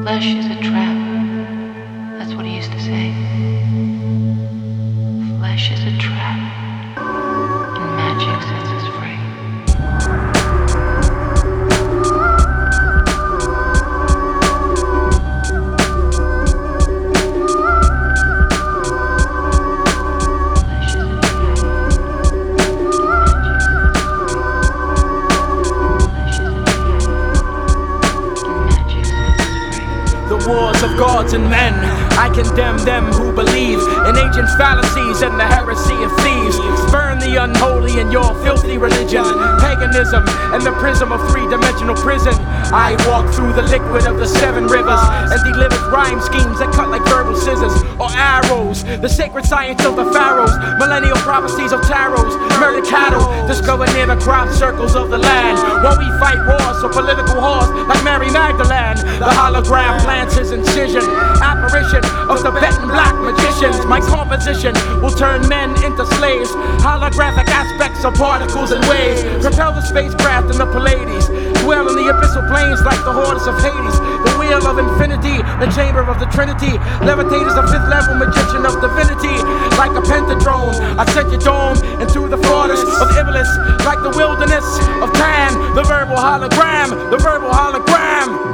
Flesh is a trap. That's what he used to say. Flesh is a trap, and magic sets us free. Wars of gods and men, I condemn them who believe in ancient fallacies and the heresy of thieves. Burn the unholy in your filthy religion, paganism and the prism of three-dimensional prison. I walk through the liquid of the seven rivers and deliver rhyme schemes that cut like verbal scissors or arrows. The sacred science of the pharaohs, millennial prophecies of tarots, murder cattle discovered near the crop circles of the land. While we fight wars for political whores like Mary Magdalene, the hologram plants his incision, apparition of Tibetan black magicians. My composition will turn men into slaves. Holographic aspects of particles and waves propel the spacecraft in the Pleiades, dwell in the abyssal plains like the Horus of Hades. The wheel of infinity, the chamber of the Trinity, levitate as a fifth level magician of divinity. Like a pentadrone, I set your dome into the forest of Iblis, like the wilderness of Pan. The verbal hologram, the verbal hologram.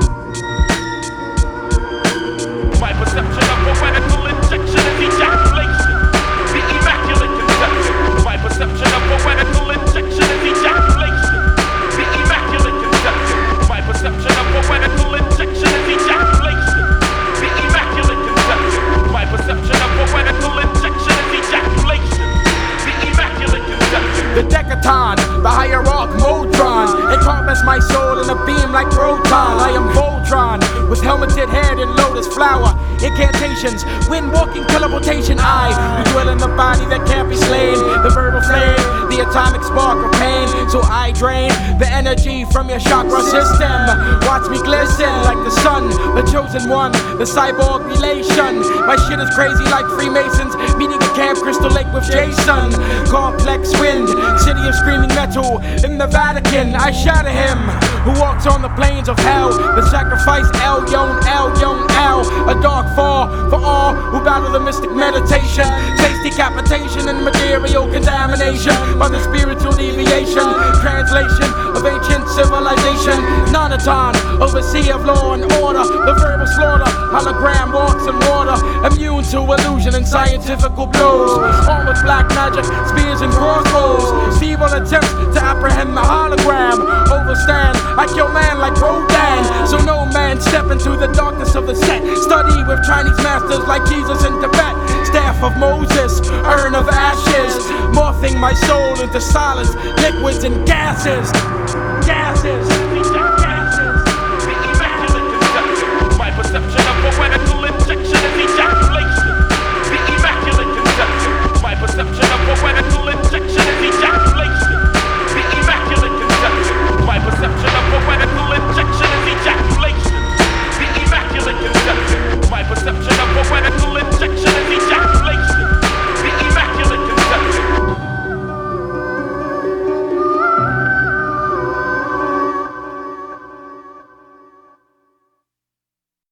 My perception of poetical injection is ejaculation, the immaculate conception. My perception of poetical injection is ejaculation, the immaculate conception. My perception of poetical injection is ejaculation, the immaculate conception. My perception of poetical injection is ejaculation, the immaculate conception. The decaton, the hierarch Modron, encompass my soul in a beam like proton. I am Voltron, with helmeted head and lotus flower. Incantations, wind walking teleportation. I dwell in the body that can't be slain. The verbal flame, the atomic spark of pain. So I drain the energy from your chakra system. Watch me glisten like the sun, the chosen one, the cyborg relation. My shit is crazy like Freemasons meeting at Camp Crystal Lake with Jason. Complex wind, city of screaming metal. In the Vatican, I shatter him who walks on the plains of hell. The sacrifice El Yon, a dark fall for all who battle the mystic meditation. Face decapitation and material contamination by the spiritual deviation. Translation of ancient civilization. Nonaton, overseer of law and order. The verbal slaughter, hologram walks in water. Immune to illusion and scientifical blows. Armed with black magic, spears and crossbows. Feeble attempts to apprehend the hologram. Overstand, I kill man like Rodan. So no man step into the darkness of the set. Study with Chinese masters like Jesus in Tibet. Staff of Moses, urn of ashes. Morphing my soul into solids, liquids and gases.